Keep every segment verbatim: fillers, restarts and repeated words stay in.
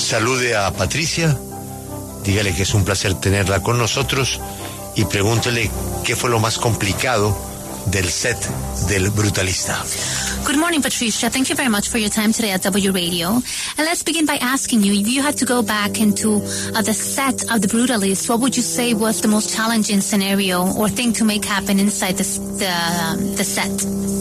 salude a Patricia, dígale que es un placer tenerla con nosotros y pregúntele qué fue lo más complicado del set del Brutalista. Good morning, Patricia. Thank you very much for your time today at W Radio. And let's begin by asking you, if you had to go back into uh, the set of The Brutalist, what would you say was the most challenging scenario or thing to make happen inside the, the, um, the set?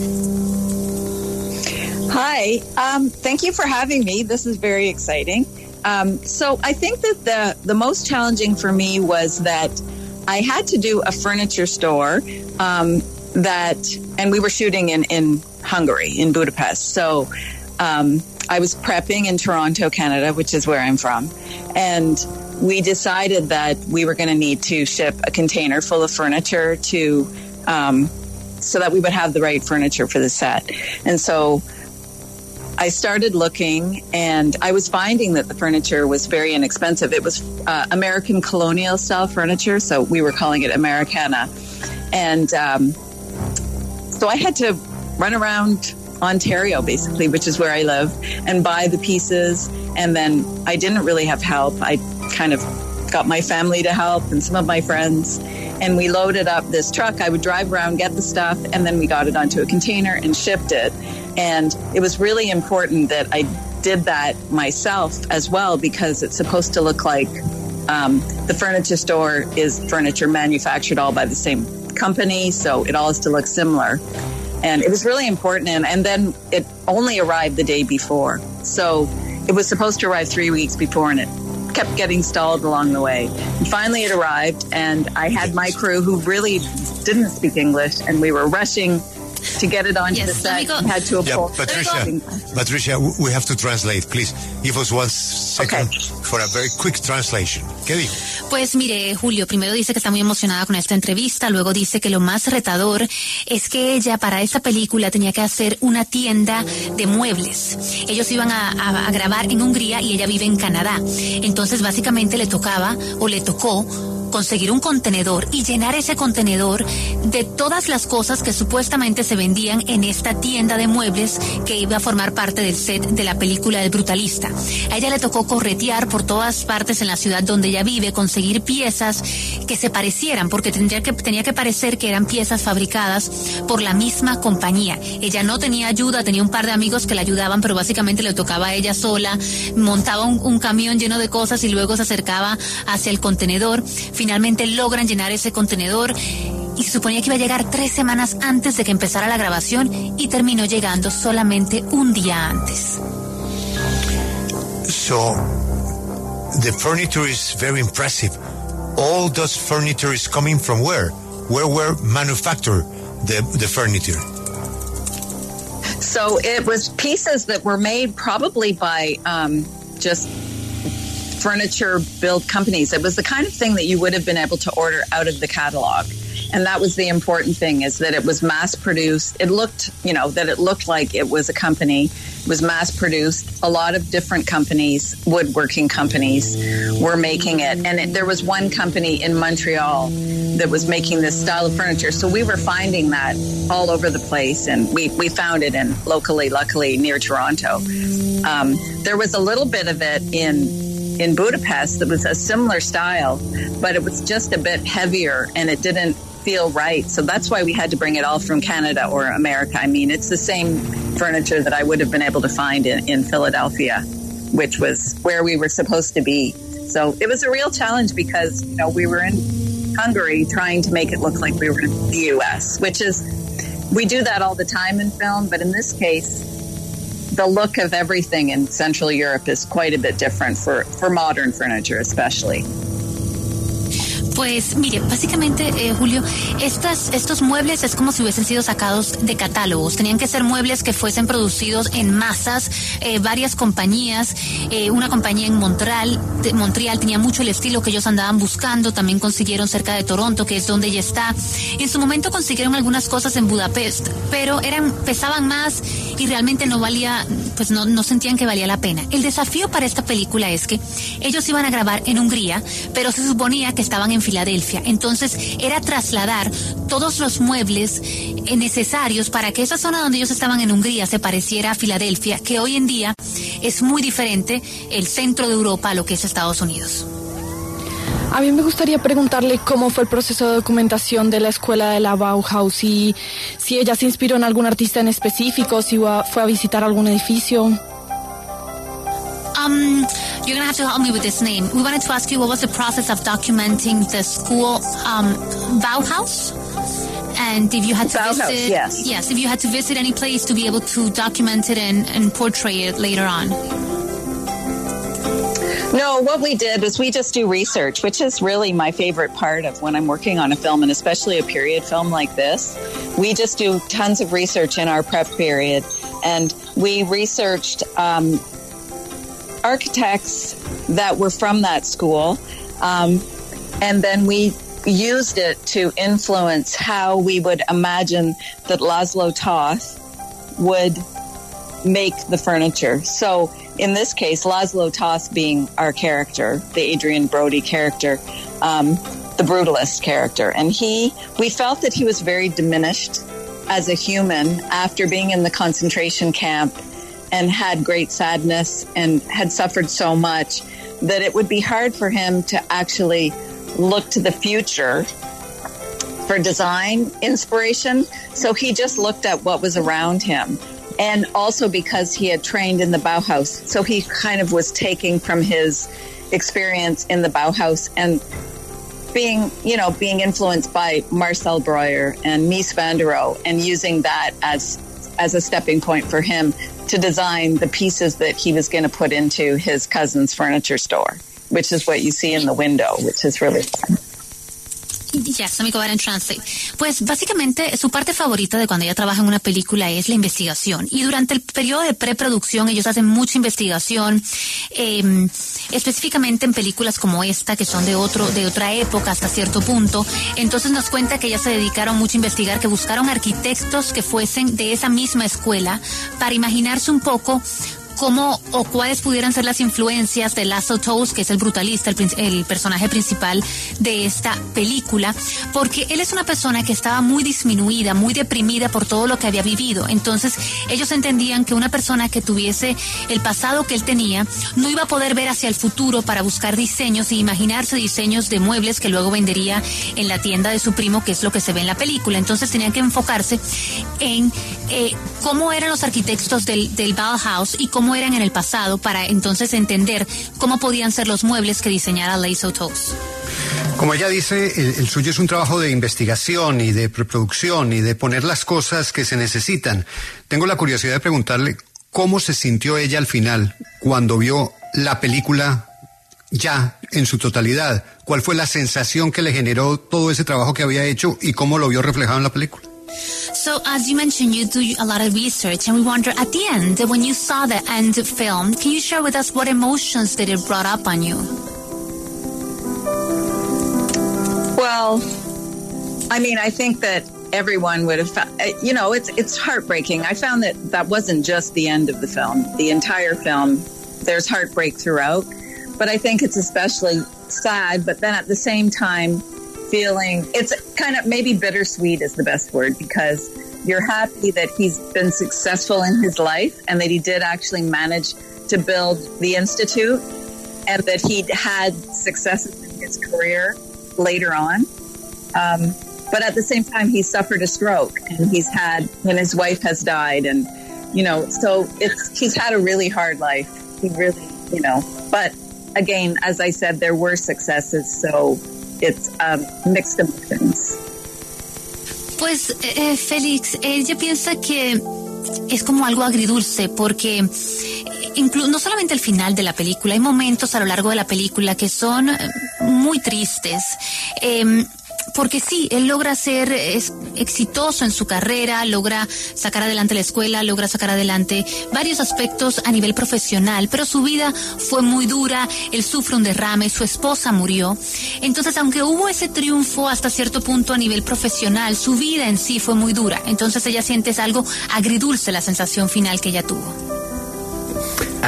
Hi. Um, thank you for having me. This is very exciting. Um, so I think that the, the most challenging for me was that I had to do a furniture store um, that, and we were shooting in, in Hungary, in Budapest. So um, I was prepping in Toronto, Canada, which is where I'm from. And we decided that we were going to need to ship a container full of furniture to, um, so that we would have the right furniture for the set. And so I started looking, and I was finding that the furniture was very inexpensive. It was uh, American colonial style furniture, so we were calling it Americana. And um, so I had to run around Ontario, basically, which is where I live, and buy the pieces. And then I didn't really have help. I kind of got my family to help and some of my friends. And we loaded up this truck. I would drive around, get the stuff, and then we got it onto a container and shipped it. And it was really important that I did that myself as well, because it's supposed to look like um, the furniture store is furniture manufactured all by the same company. So it all has to look similar. And it was really important. And, and then it only arrived the day before. So it was supposed to arrive three weeks before, and it kept getting stalled along the way. And finally it arrived, and I had my crew who really didn't speak English, and we were rushing to get it onto yes, the set. And had to yeah, Patricia, Patricia, we have to translate. Please give us one second okay. for a very quick translation. ¿Qué dijo? Pues mire, Julio, primero dice que está muy emocionada con esta entrevista, luego dice que lo más retador es que ella para esta película tenía que hacer una tienda de muebles. Ellos iban a, a, a grabar en Hungría y ella vive en Canadá. Entonces básicamente le tocaba o le tocó conseguir un contenedor y llenar ese contenedor de todas las cosas que supuestamente se vendían en esta tienda de muebles que iba a formar parte del set de la película del Brutalista. A ella le tocó corretear por todas partes en la ciudad donde ella vive, conseguir piezas que se parecieran, porque tendría que, tenía que parecer que eran piezas fabricadas por la misma compañía. Ella no tenía ayuda, tenía un par de amigos que la ayudaban, pero básicamente le tocaba a ella sola, montaba un, un camión lleno de cosas y luego se acercaba hacia el contenedor. Finalmente logran llenar ese contenedor y se suponía que iba a llegar tres semanas antes de que empezara la grabación y terminó llegando solamente un día antes. So, the furniture is very impressive. All those furniture is coming from where? Where were manufactured the, the furniture? So it was pieces that were made probably by um, just furniture build companies. It was the kind of thing that you would have been able to order out of the catalog. And that was the important thing, is that it was mass produced. It looked, you know, that it looked like it was a company. It was mass produced. A lot of different companies, woodworking companies, were making it. And it, there was one company in Montreal that was making this style of furniture. So we were finding that all over the place. And we, we found it in locally, luckily, near Toronto. Um, there was a little bit of it in in Budapest that was a similar style, but it was just a bit heavier and it didn't feel right. So that's why we had to bring it all from Canada or America. I mean, it's the same furniture that I would have been able to find in, in Philadelphia, which was where we were supposed to be. So it was a real challenge because, you know, we were in Hungary trying to make it look like we were in the U S, which is, we do that all the time in film, but in this case, the look of everything in Central Europe is quite a bit different for, for modern furniture, especially. Pues mire, básicamente, eh, Julio, estas, estos muebles es como si hubiesen sido sacados de catálogos. Tenían que ser muebles que fuesen producidos en masas, eh, varias compañías, eh, una compañía en Montreal, de Montreal tenía mucho el estilo que ellos andaban buscando, también consiguieron cerca de Toronto, que es donde ella está. En su momento consiguieron algunas cosas en Budapest, pero eran, pesaban más y realmente no valía pues no, no sentían que valía la pena. El desafío para esta película es que ellos iban a grabar en Hungría, pero se suponía que estaban en Filadelfia. Entonces era trasladar todos los muebles necesarios para que esa zona donde ellos estaban en Hungría se pareciera a Filadelfia, que hoy en día es muy diferente el centro de Europa a lo que es Estados Unidos. A mí me gustaría preguntarle cómo fue el proceso de documentación de la escuela de la Bauhaus y si ella se inspiró en algún artista en específico, si fue a visitar algún edificio. Um, you're going to have to help me with this name. We wanted to ask you what was the process of documenting the school um, Bauhaus? And if you had to Bauhaus, visit, yes. yes, if you had to visit any place to be able to document it and, and portray it later on. No, what we did is we just do research, which is really my favorite part of when I'm working on a film, and especially a period film like this. We just do tons of research in our prep period, and we researched um, architects that were from that school, um, and then we used it to influence how we would imagine that Laszlo Toth would make the furniture. So in this case, Laszlo Toth being our character, the Adrian Brody character, um, the brutalist character. And he, we felt that he was very diminished as a human after being in the concentration camp and had great sadness and had suffered so much that it would be hard for him to actually look to the future for design inspiration. So he just looked at what was around him. And also because he had trained in the Bauhaus. So he kind of was taking from his experience in the Bauhaus and being, you know, being influenced by Marcel Breuer and Mies van der Rohe and using that as as a stepping point for him to design the pieces that he was going to put into his cousin's furniture store, which is what you see in the window, which is really fun. Yes, let me go ahead and translate. Pues básicamente su parte favorita de cuando ella trabaja en una película es la investigación, y durante el periodo de preproducción ellos hacen mucha investigación, eh, específicamente en películas como esta que son de otro de otra época hasta cierto punto. Entonces nos cuenta que ellas se dedicaron mucho a investigar, que buscaron arquitectos que fuesen de esa misma escuela para imaginarse un poco cómo o cuáles pudieran ser las influencias de Laszlo Toth, que es el brutalista, el, el personaje principal de esta película, porque él es una persona que estaba muy disminuida, muy deprimida por todo lo que había vivido. Entonces ellos entendían que una persona que tuviese el pasado que él tenía no iba a poder ver hacia el futuro para buscar diseños y imaginarse diseños de muebles que luego vendería en la tienda de su primo, que es lo que se ve en la película. Entonces tenían que enfocarse en eh, cómo eran los arquitectos del, del Bauhaus y cómo eran en el pasado, para entonces entender cómo podían ser los muebles que diseñara Laszlo Toth. Como ella dice, el, el suyo es un trabajo de investigación y de preproducción y de poner las cosas que se necesitan. Tengo la curiosidad de preguntarle cómo se sintió ella al final cuando vio la película ya en su totalidad. ¿Cuál fue la sensación que le generó todo ese trabajo que había hecho y cómo lo vio reflejado en la película? So, as you mentioned, you do a lot of research, and we wonder, at the end, when you saw the end film, can you share with us what emotions did it brought up on you? Well, I mean, I think that everyone would have found, you know, it's it's heartbreaking. I found that that wasn't just the end of the film. The entire film, there's heartbreak throughout. But I think it's especially sad, but then at the same time, feeling, it's kind of maybe bittersweet is the best word, because you're happy that he's been successful in his life and that he did actually manage to build the Institute and that he had successes in his career later on. Um, but at the same time, he suffered a stroke and he's had, and his wife has died. And, you know, so it's, he's had a really hard life. He really, you know, but again, as I said, there were successes. So it's um, mixed emotions. Pues, eh, Félix, ella piensa que es como algo agridulce, porque inclu- no solamente el final de la película, hay momentos a lo largo de la película que son muy tristes. Eh, Porque sí, él logra ser es, exitoso en su carrera, logra sacar adelante la escuela, logra sacar adelante varios aspectos a nivel profesional, pero su vida fue muy dura, él sufre un derrame, su esposa murió. Entonces, aunque hubo ese triunfo hasta cierto punto a nivel profesional, su vida en sí fue muy dura. Entonces ella siente es algo agridulce la sensación final que ella tuvo.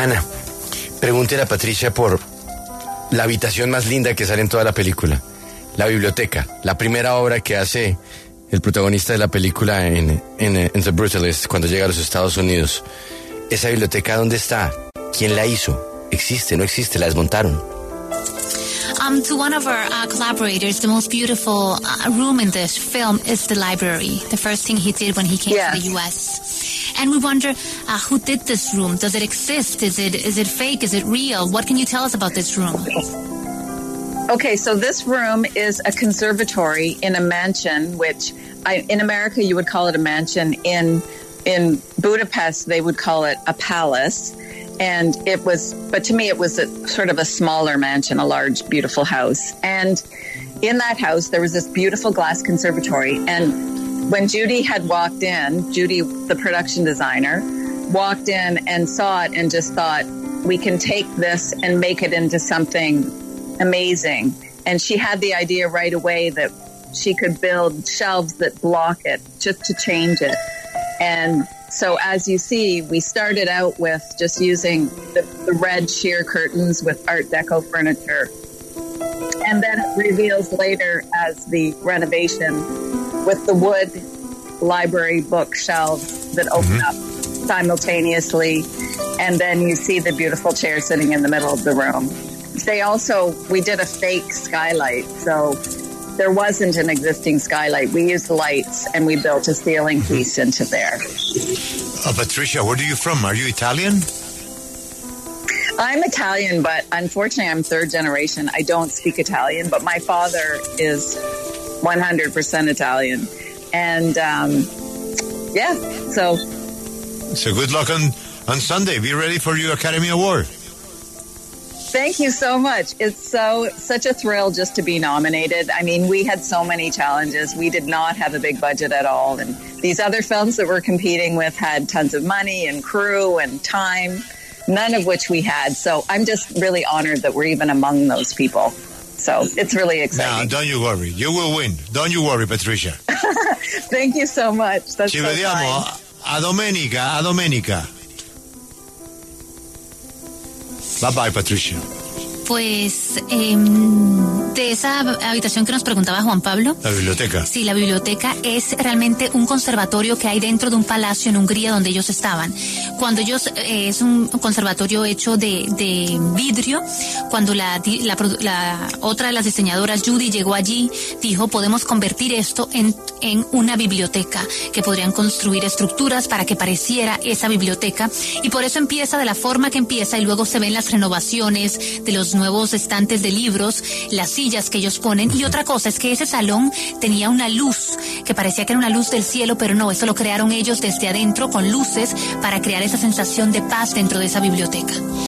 Ana, pregúntele a Patricia por la habitación más linda que sale en toda la película, la biblioteca, la primera obra que hace el protagonista de la película en, en, en The Brutalist cuando llega a los Estados Unidos. ¿Esa biblioteca dónde está? ¿Quién la hizo? ¿Existe? ¿No existe? ¿La desmontaron? Um, to one of our uh, collaborators, the most beautiful uh, room in this film is the library. The first thing he did when he came yes. to the U S. And we wonder, uh, who did this room? Does it exist? Is it is it fake? Is it real? What can you tell us about this room? Okay, so this room is a conservatory in a mansion, which I, in America you would call it a mansion. In in Budapest, they would call it a palace. And it was, but to me, it was a sort of a smaller mansion, a large, beautiful house. And in that house, there was this beautiful glass conservatory. And when Judy had walked in, Judy, the production designer, walked in and saw it and just thought, we can take this and make it into something amazing. And she had the idea right away that she could build shelves that block it just to change it. And so as you see, we started out with just using the, the red sheer curtains with Art Deco furniture. And then it reveals later as the renovation with the wood library bookshelves that open mm-hmm. up simultaneously. And then you see the beautiful chair sitting in the middle of the room. They also, we did a fake skylight. So there wasn't an existing skylight. We used lights and we built a ceiling piece into there. Uh, Patricia, where are you from? Are you Italian? I'm Italian, but unfortunately I'm third generation. I don't speak Italian, but my father is one hundred percent Italian. And um, yeah, so. So good luck on, on Sunday. Be ready for your Academy Award. Thank you so much. It's so such a thrill just to be nominated. I mean, we had so many challenges. We did not have a big budget at all. And these other films that we're competing with had tons of money and crew and time, none of which we had. So I'm just really honored that we're even among those people. So it's really exciting. No, don't you worry. You will win. Don't you worry, Patricia. Thank you so much. That's Ci so vediamo kind. a domenica, a domenica. Bye bye, Patricia. Pues eh, de esa habitación que nos preguntaba Juan Pablo. La biblioteca. Sí, la biblioteca es realmente un conservatorio que hay dentro de un palacio en Hungría donde ellos estaban. Cuando ellos, eh, es un conservatorio hecho de, de vidrio. Cuando la, la, la otra de las diseñadoras, Judy, llegó allí, dijo, podemos convertir esto en, en una biblioteca, que podrían construir estructuras para que pareciera esa biblioteca. Y por eso empieza de la forma que empieza y luego se ven las renovaciones de los nuevos estantes de libros, las sillas que ellos ponen. Y otra cosa es que ese salón tenía una luz que parecía que era una luz del cielo, pero no, eso lo crearon ellos desde adentro con luces para crear esa sensación de paz dentro de esa biblioteca.